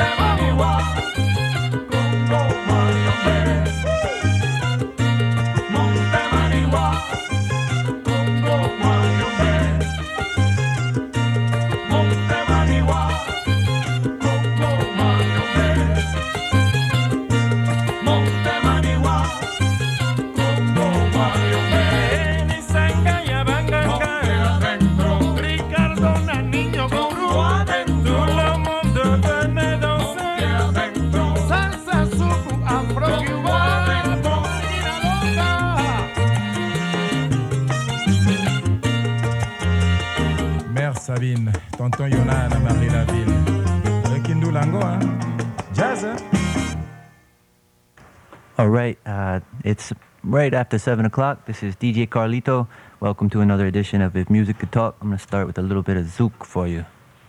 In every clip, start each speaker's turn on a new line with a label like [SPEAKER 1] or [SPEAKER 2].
[SPEAKER 1] Sabine, tonton Yona, Marie Laville. Le Kindulango, hein? Jazz, hein?
[SPEAKER 2] All right, it's right after 7 o'clock. This is DJ Carlito. Welcome to another edition of If Music Could Talk. I'm going to start with a little bit of Zouk for you.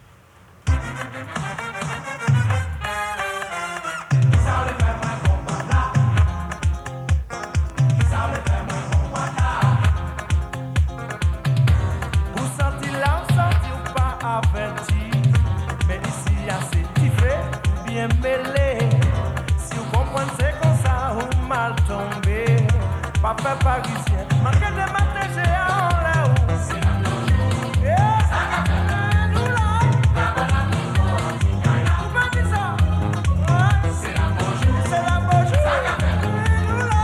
[SPEAKER 3] Papa parisien, manque de matin j'ai en là où c'est la logique. Ça qu'a fait nous là. Pourquoi dis ça? C'est la bonjour, c'est la bonjour. Ça qu'a fait nous là.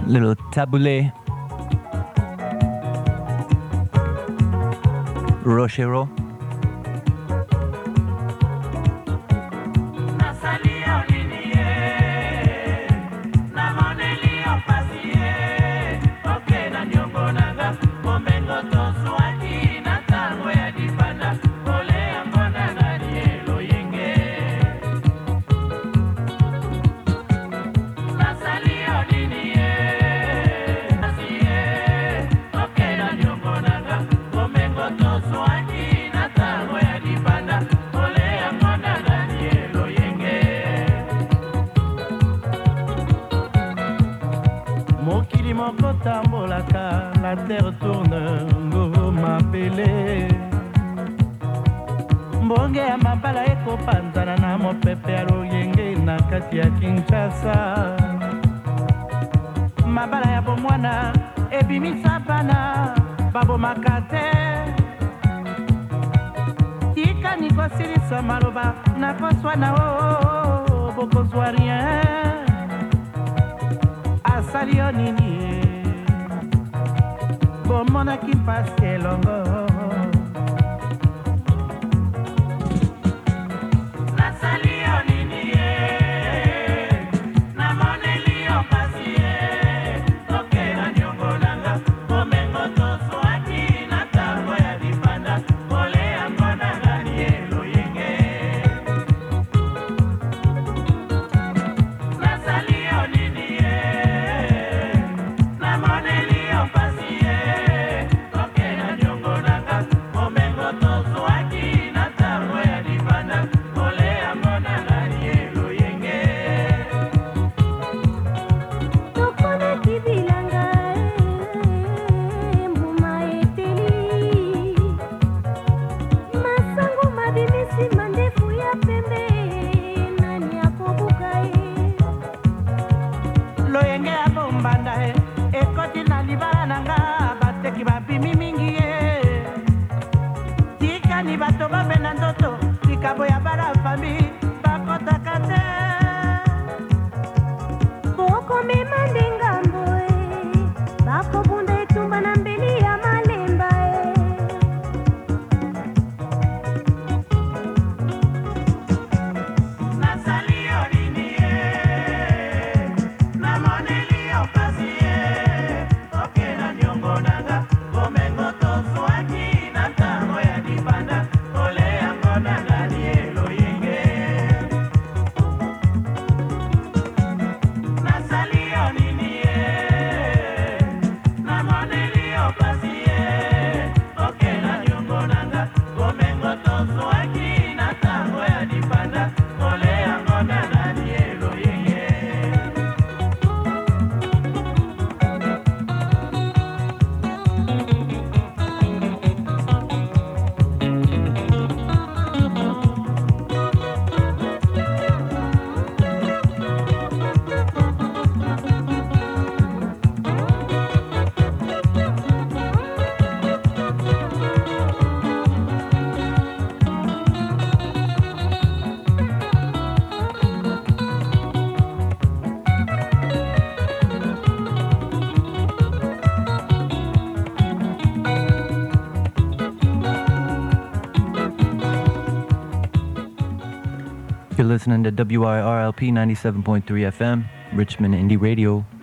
[SPEAKER 2] Little taboulé. Rochero.
[SPEAKER 4] La terre tourne, ngo m'appelé mbonge ya mabala ekopanzana na mopepe ya loyenge na kati ya Kinshasa. Mabala ya bomwana ebimisa bana babomaka te. Tika nikosilisa maloba nakoswa na o bokozwa rien. Asali yo nini bomonaki mpasi elongo. You're listening to WIRLP 97.3 FM, Richmond Indie Radio.